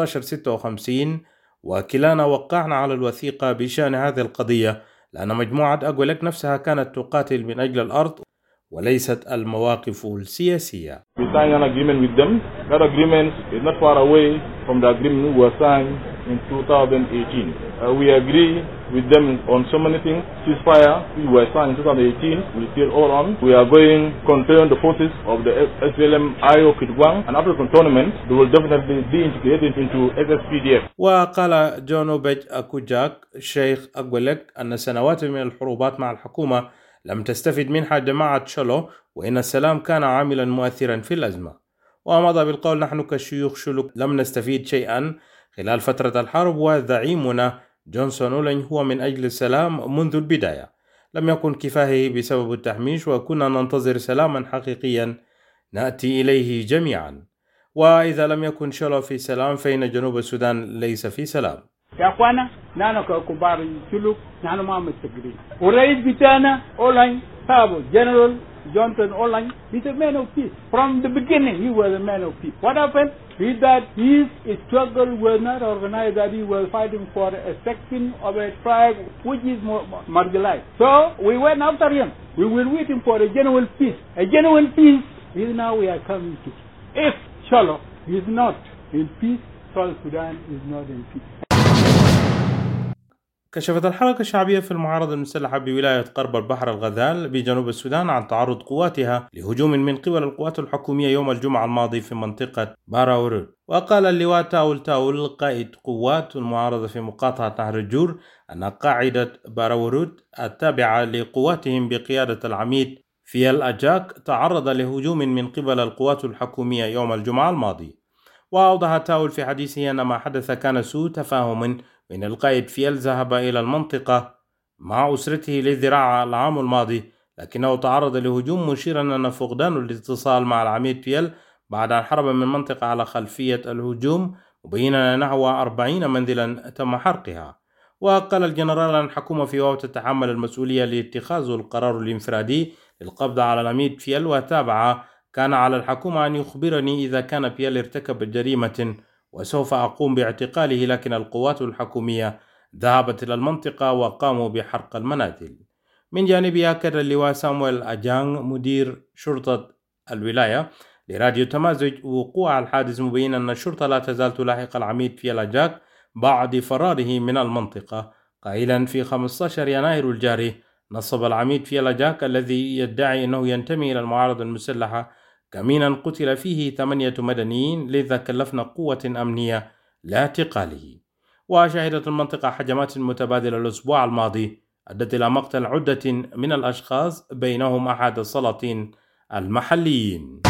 1956. وكلانا وقعنا على الوثيقة بشأن هذه القضية لأن مجموعة أغوالك نفسها كانت تقاتل من أجل الأرض وليست المواقف السياسية. We signed an agreement with them. That agreement is not far away from the agreement we were signed in 2018. We agree with them on so many things. Ceasefire we were signed in 2018 will still all on. We are going to contain the forces of the SPLM-IO Kidwang, and after cantonment they will definitely be integrated into SSPDF. وقال جون أوبج أكوجاك شيخ أغوالك أن سنوات من الحروبات مع الحكومة لم تستفد منها جماعة شلو، وإن السلام كان عاملا مؤثرا في الأزمة. ومضى بالقول نحن كشيوخ شلوك لم نستفيد شيئا خلال فترة الحرب، وزعيمنا جونسون أولين هو من أجل السلام منذ البداية، لم يكن كفاية بسبب التحميش، وكنا ننتظر سلاما حقيقيا نأتي إليه جميعا. وإذا لم يكن شلو في سلام فإن جنوب السودان ليس في سلام. يا اخوانا نحن ككبار الشلوك نحن ما مستقرين، والرئيس بتاعنا أولين سابو جنرال Johnson Olany, he's a man of peace. From the beginning, he was a man of peace. What happened is that his struggle was not organized, that he was fighting for a section of a tribe which is marginalized. So we went after him. We were waiting for a genuine peace. A genuine peace is now we are coming to. If Sholo is not in peace, South Sudan is not in peace. كشفت الحركة الشعبية في المعارضة المسلحة بولاية قرب البحر الغزال بجنوب السودان عن تعرض قواتها لهجوم من قبل القوات الحكومية يوم الجمعة الماضي في منطقة باراورود. وقال اللواء تاول قائد قوات المعارضة في مقاطعة نهر الجور أن قاعدة باراورود التابعة لقواتهم بقيادة العميد فيال أجاك تعرض لهجوم من قبل القوات الحكومية يوم الجمعة الماضي. وأوضح تاول في حديثه أن ما حدث كان سوء تفاهم من القائد فيال ذهب إلى المنطقة مع أسرته للزراعة العام الماضي، لكنه تعرض لهجوم، مشيرا أن فقدان الاتصال مع العميد فيال بعد أن هرب من منطقة على خلفية الهجوم، مبينا أن نحو 40 منزلا تم حرقها. وقال الجنرال أن الحكومة في وقت تتحمل المسؤولية لاتخاذ القرار الانفرادي للقبض على العميد فيال، وتابع كان على الحكومة أن يخبرني إذا كان فيال ارتكب جريمة وسوف أقوم باعتقاله، لكن القوات الحكومية ذهبت إلى المنطقة وقاموا بحرق المنازل. من جانبه أكد اللواء سامويل أجانغ مدير شرطة الولاية لراديو تمازج وقوع الحادث، مبينا أن الشرطة لا تزال تلاحق العميد فيال أجاك بعد فراره من المنطقة، قائلا في 15 يناير الجاري نصب العميد فيال أجاك الذي يدعي أنه ينتمي إلى المعارضة المسلحة كمينا قتل فيه 8 مدنيين، لذا كلفنا قوة أمنية لاعتقاله. وشهدت المنطقة هجمات متبادلة الأسبوع الماضي أدت إلى مقتل عدة من الأشخاص بينهم أحد السلاطين المحليين.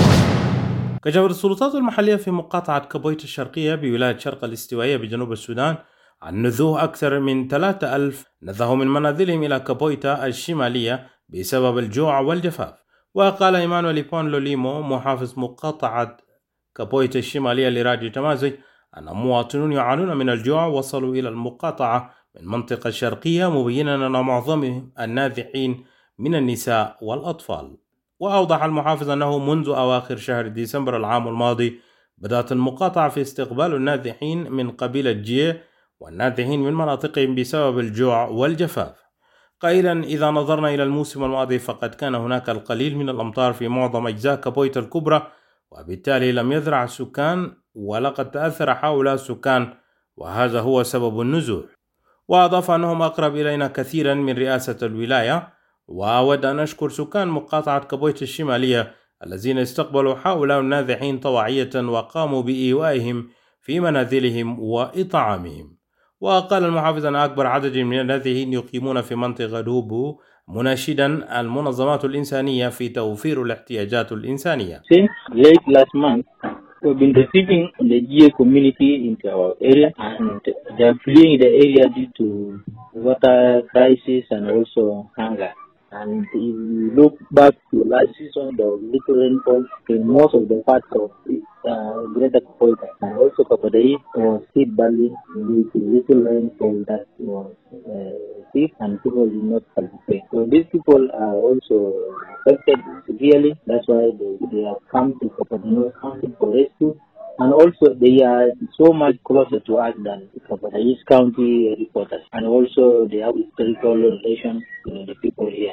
كشفت السلطات المحلية في مقاطعة كابويتا الشرقية بولاية شرق الاستوائية بجنوب السودان عن نزوح أكثر من 3000 نزحوا من منازلهم إلى كابويتا الشمالية بسبب الجوع والجفاف. وقال إيمانويل إيبون لوليمو محافظ مقاطعة كابويتا الشمالية لراديو تمازج أن مواطنون يعانون من الجوع وصلوا إلى المقاطعة من منطقة الشرقية، مبينا أن معظمهم النازحين من النساء والأطفال. وأوضح المحافظ أنه منذ أواخر شهر ديسمبر العام الماضي بدأت المقاطعة في استقبال النازحين من قبيلة جيه والنازحين من مناطقهم بسبب الجوع والجفاف، قائلا إذا نظرنا إلى الموسم الماضي فقد كان هناك القليل من الأمطار في معظم أجزاء كابويت الكبرى، وبالتالي لم يزرع السكان ولقد تأثر هؤلاء السكان وهذا هو سبب النزوح. وأضاف أنهم أقرب إلينا كثيرا من رئاسة الولاية، وأود أن أشكر سكان مقاطعة كابويت الشمالية الذين استقبلوا هؤلاء النازحين طوعية وقاموا بإيوائهم في منازلهم وإطعامهم. وقال المحافظ أن أكبر عدد من النازحين يقيمون في منطقة دوبو، مناشدا المنظمات الإنسانية في توفير الاحتياجات الإنسانية. Since late last month, we've been receiving the GA community into our area, and they are fleeing the area due to water crisis and also hunger. And if you look back to last season, the little rainfall in most of the parts of Greater Kapoita and also Kapadai was hit badly due to little rainfall that was hit, and people did not participate. So these people are also affected severely. That's why they have come to Kapadai County for rescue. And also they are so much closer to us than Kapadai County reporters. And also they have historical relations with the people here.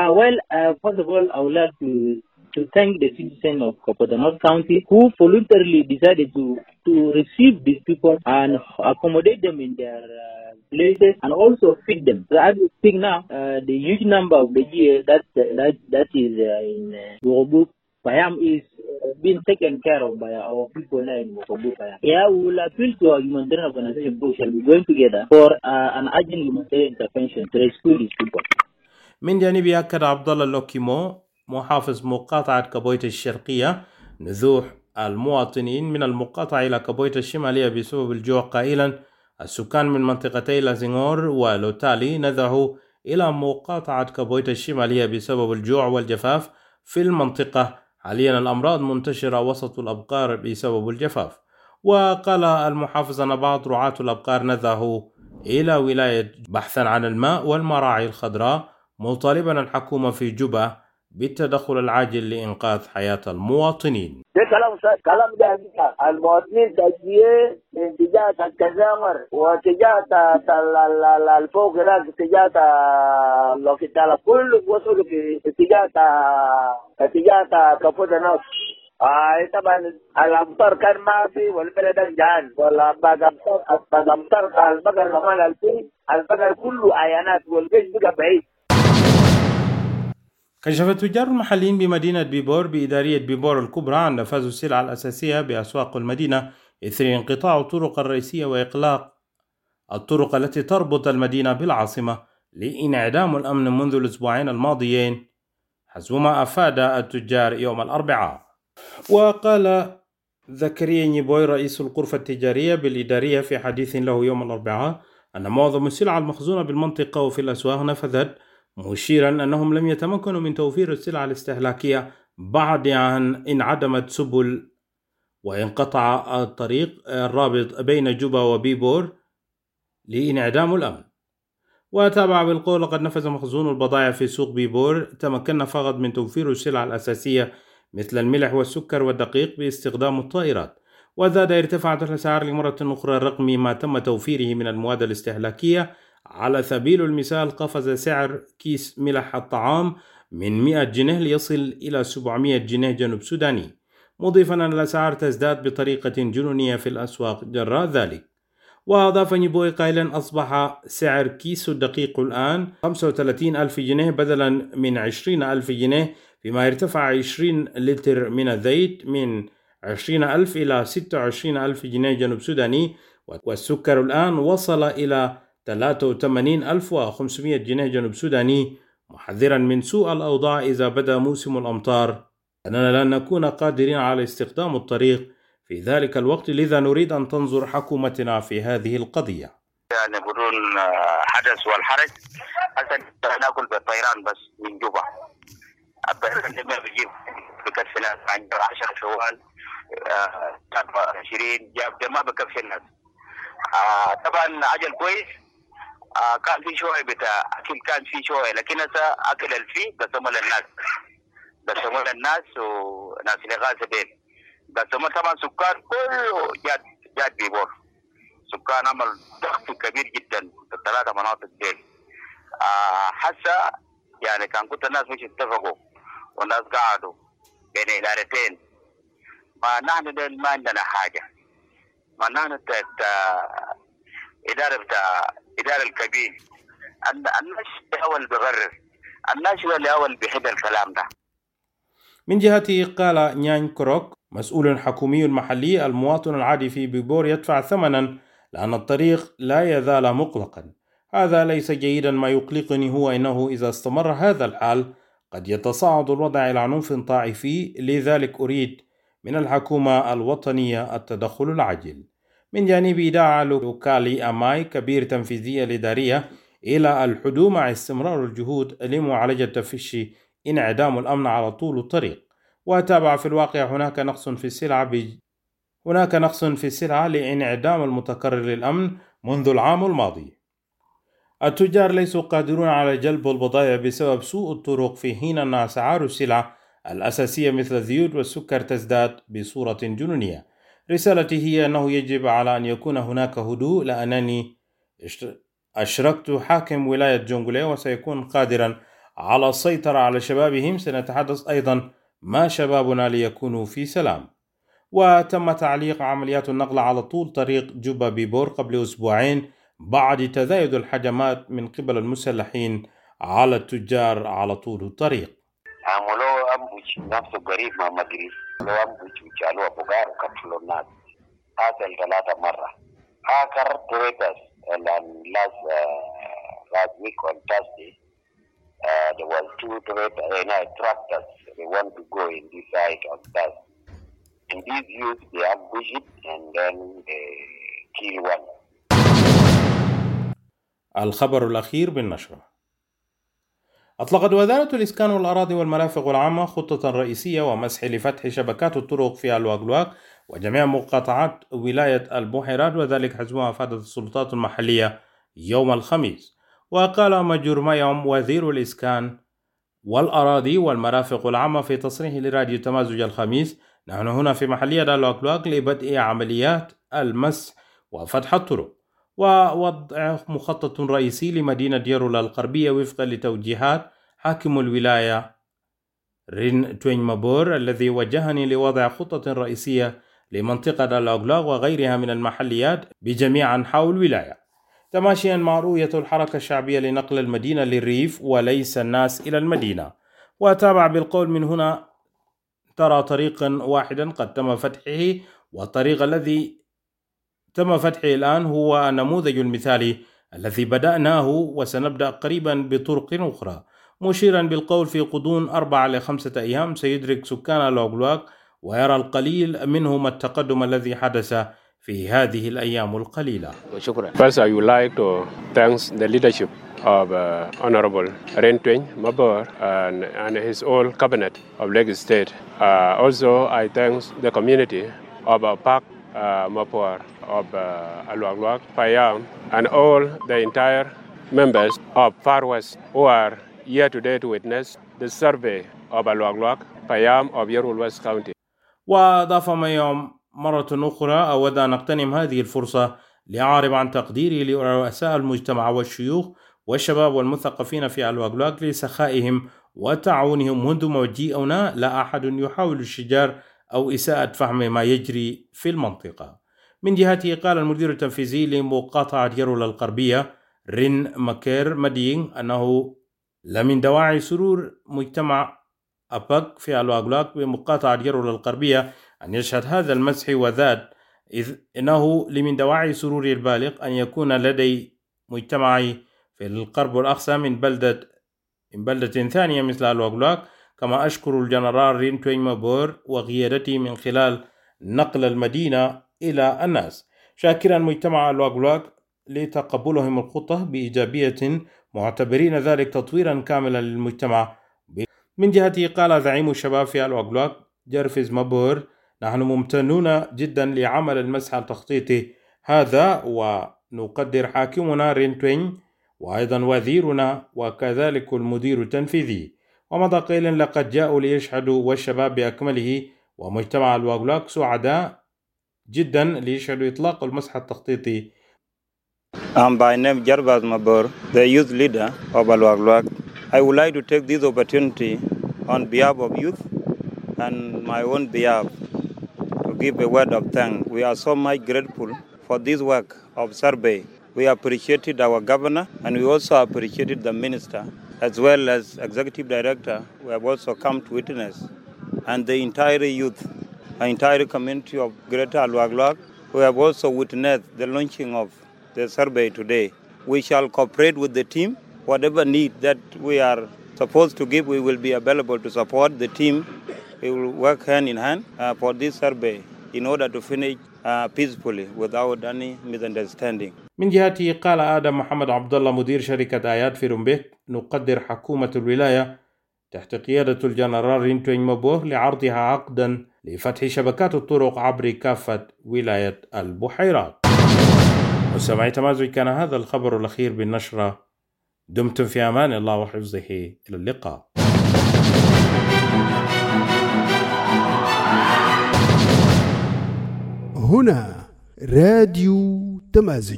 First of all, I would like to thank the citizens of Kapadai County who voluntarily decided to receive these people and accommodate them in their places and also feed them. So as we speak now, the huge number of the year that is in Wogbu Payam is being taken care of by our people in Wogbu Payam. Yeah, we will appeal to our humanitarian organization who shall be going together for an urgent humanitarian intervention to rescue these people. من جانبه أكد عبد الله اللوكيمو محافظ مقاطعة كابويت الشرقية نزوح المواطنين من المقاطعة إلى كابويت الشمالية بسبب الجوع، قائلا السكان من منطقتي لازينغور ولوتالي نزحوا إلى مقاطعة كابويت الشمالية بسبب الجوع والجفاف في المنطقة. حاليا الأمراض منتشرة وسط الأبقار بسبب الجفاف. وقال المحافظ أن بعض رعاة الأبقار نزحوا إلى ولاية بحثا عن الماء والمراعي الخضراء، مطالبا الحكومة في جوبا بالتدخل العاجل لإنقاذ حياة المواطنين. ده كلام ده المواطنين تجيه اتجاه التزامر واتجاه الفوق هناك اتجاه لوكيتالا كله وصلوا في اتجاه كابوتا نوت. طبعا الامطار كان ما في والبلد جان ولا الامطار البقر كمان البقر كله عيانات والجيش بقى بعيد. كشف التجار المحليين بمدينة بيبور بإدارية بيبور الكبرى عن نفاذ السلع الأساسية بأسواق المدينة إثر انقطاع الطرق الرئيسية وإغلاق الطرق التي تربط المدينة بالعاصمة لإنعدام الأمن منذ الأسبوعين الماضيين، حسب ما أفاد التجار يوم الأربعاء. وقال زكريا نيبوي رئيس الغرفة التجارية بالإدارية في حديث له يوم الأربعاء أن معظم السلع المخزونة بالمنطقة وفي الأسواق نفذت، مشيرا أنهم لم يتمكنوا من توفير السلع الاستهلاكية بعد أن انعدمت سبل وانقطع الطريق الرابط بين جوبا وبيبور لإنعدام الأمن. وتابع بالقول لقد نفذ مخزون البضائع في سوق بيبور، تمكنا فقط من توفير السلع الأساسية مثل الملح والسكر والدقيق باستخدام الطائرات. وزاد ارتفعت الأسعار لمرة أخرى رغم ما تم توفيره من المواد الاستهلاكية. على سبيل المثال قفز سعر كيس ملح الطعام من 100 جنيه ليصل إلى 700 جنيه جنوب سوداني، مضيفا أن الأسعار تزداد بطريقة جنونية في الأسواق جراء ذلك. وأضاف نيبوي قائلا أصبح سعر كيس الدقيق الآن 35,000 جنيه بدلا من 20,000 جنيه، فيما ارتفع 20 لتر من الزيت من 20,000 إلى 26,000 جنيه جنوب سوداني، والسكر الآن وصل إلى 83,500 جنيه جنوب سوداني، محذرا من سوء الأوضاع إذا بدأ موسم الأمطار أننا لن نكون قادرين على استخدام الطريق في ذلك الوقت، لذا نريد أن تنظر حكومتنا في هذه القضية. يعني بدون حدث والحرج حتى ناكل بالطيران بس من جوبا. الطيران لما بيجيب بكفي الناس عن 10 شوال 20 جاب ما بكفي الناس. طبعا عجل كويس، كان في شوية بتاع أكل كان في شوية، لكن هسه أكل الفي قسم للناس قسموا الناس وناس الإغاثة ديل قسموا طبعا سكان كله جات بيبور سكان عمل ضغط كبير جدا في الثلاثة مناطق ديل حسا يعني كان كنت الناس مش اتفقوا والناس قعدوا بين إدارتين ما نحن ديل ما عندنا حاجة ما نحن إدارة الكبير الناس الأول بغرر الناس الأول بحد الكلام ده. من جهته قال نيان كروك مسؤول حكومي محلي المواطن العادي في بيبور يدفع ثمنا لأن الطريق لا يزال مغلقا. هذا ليس جيدا. ما يقلقني هو أنه إذا استمر هذا الحال قد يتصاعد الوضع إلى عنف طائفي، لذلك أريد من الحكومة الوطنية التدخل العاجل. من جانب دعا لوكالي أماي كبير تنفيذية الإدارية إلى الحدود مع استمرار الجهود لمعالجة تفشي انعدام الأمن على طول الطريق. وتابع في الواقع هناك نقص في السلعة لانعدام المتكرر للأمن منذ العام الماضي. التجار ليسوا قادرون على جلب البضائع بسبب سوء الطرق، في حين أن أسعار السلع الأساسية مثل الزيوت والسكر تزداد بصورة جنونية. رسالتي هي أنه يجب على أن يكون هناك هدوء، لأنني أشركت حاكم ولاية جونغولي وسيكون قادرا على السيطرة على شبابهم. سنتحدث أيضا مع شبابنا ليكونوا في سلام. وتم تعليق عمليات النقل على طول طريق جوبا بيبور قبل أسبوعين بعد تزايد الهجمات من قبل المسلحين على التجار على طول الطريق. عملوا أمبوش نفسه قريب مع مدريس، لو أمبوش وجعلوا بقار وقتلوا الناس. قاتل 3 مرة. هاكر تويتس last week on Thursday, there was 2 tractors. They want to go in this side on Thursday. And these youths, they ambush it and then they kill one. الخبر الأخير بالنشرة. أطلقت وزارة الإسكان والأراضي والمرافق العامة خطة رئيسية ومسح لفتح شبكات الطرق في الواغلواغ وجميع مقاطعات ولاية البحيرات، وذلك حسب ما أفادت السلطات المحلية يوم الخميس. وقال مجور ميوم وزير الإسكان والأراضي والمرافق العامة في تصريح لراديو تمازج الخميس: نحن هنا في محلية الواغلواغ لبدء عمليات المسح وفتح الطرق ووضع مخطط رئيسي لمدينة ديرولا الغربية وفقا لتوجيهات حاكم الولاية رين توين مابور، الذي وجهني لوضع خطة رئيسية لمنطقة الواغلواغ وغيرها من المحليات بجميع أنحاء الولاية، تماشيا مع رؤية الحركة الشعبية لنقل المدينة للريف وليس الناس إلى المدينة. وتابع بالقول: من هنا ترى طريقا واحدا قد تم فتحه، والطريق الذي تم فتحه الآن هو النموذج المثالي الذي بدأناه وسنبدأ قريبا بطرق أخرى، مشيرا بالقول في غضون 4 إلى 5 أيام سيدرك سكان الواغلواغ ويرى القليل منهم التقدم الذي حدث في هذه الأيام القليلة. شكرا. First, I would like to thank the leadership of Honorable Ren Tweng Mabor and his whole cabinet of Lagos State. Also, I thank the community of Park Mapor of Alwagwag, Payam, and all the entire members of Far West who are here today to witness the survey of Alwagwag, Payam of Yerul West County. وأضاف ميوم مرة أخرى: أود أن أغتنم هذه الفرصة لأعرب عن تقديري لرؤساء المجتمع والشيوخ والشباب والمثقفين في الواغلواغ لسخائهم وتعاونهم منذ مجيئنا. لا أحد يحاول الشجار أو إساءة فهم ما يجري في المنطقة. من جهته قال المدير التنفيذي لمقاطعة يرولا الغربية رين ماكير مدينغ أنه لمن دواعي سرور مجتمع أباك في الواغلواغ بمقاطعة يرولا الغربية أن يشهد هذا المسح، وزاد: إذ إنه لمن دواعي سروري البالغ أن يكون لدي مجتمعي في الغرب الأقصى من بلدة ثانية مثل الواغلواغ. كما أشكر الجنرال رين توين مابور وقيادته من خلال نقل المدينة إلى الناس، شاكرا مجتمع الواغلواغ لتقبلهم الخطة بإيجابية، معتبرين ذلك تطويرا كاملا للمجتمع. من جهته قال زعيم الشباب في الواغلواغ جيرفيز مابور: نحن ممتنون جدا لعمل المسح التخطيطي هذا، ونقدر حاكمنا رين توين وأيضا وزيرنا وكذلك المدير التنفيذي. ومضى قائلا لقد جاءوا ليشهدوا والشباب بأكمله ومجتمع الواغلاق سعداء جدا ليشهدوا إطلاق المسح التخطيطي. I'm by name Jarbas Mabor, the youth leader of Al-Waglwak. I would like to take this opportunity on behalf of youth and my own behalf to give a word of thanks. We are so much grateful for this work of survey. We appreciated our governor and we also appreciated the minister as well as executive director who have also come to witness, and the entire youth, the entire community of Greater Al-Waglwak who have also witnessed the launching of the survey today. We shall cooperate with the team. Whatever need that we are supposed to give, we will be available to support the team. We will work hand in hand for this survey in order to finish peacefully without any misunderstanding. من جهته قال آدم محمد عبد الله مدير شركة آيات في رومبيك: نقدر حكومة الولاية تحت قيادة الجنرال رينتوين مبوه لعرضها عقدا لفتح شبكات الطرق عبر كافة ولاية البحيرات. مستمعي تمازج، كان هذا الخبر الأخير بالنشرة. دمتم في أمان الله وحفظه، إلى اللقاء. هنا راديو تمازج.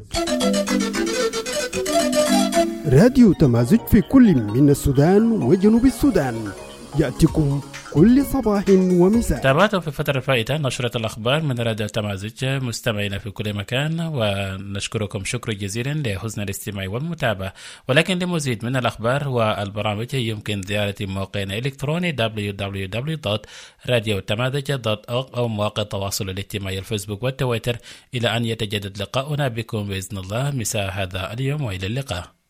راديو تمازج في كل من السودان وجنوب السودان، يأتيكم كل صباح ومساء. تابعتم في الفترة الفائتة نشرة الأخبار من راديو تمازج مستمعينا في كل مكان، ونشكركم شكر جزيلا لحسن الاستماع والمتابعة. ولكن لمزيد من الأخبار والبرامج يمكن زيارة موقعنا الإلكتروني www.radiotamazig.org أو مواقع التواصل الاجتماعي الفيسبوك والتويتر. إلى أن يتجدد لقاؤنا بكم بإذن الله مساء هذا اليوم، وإلى اللقاء.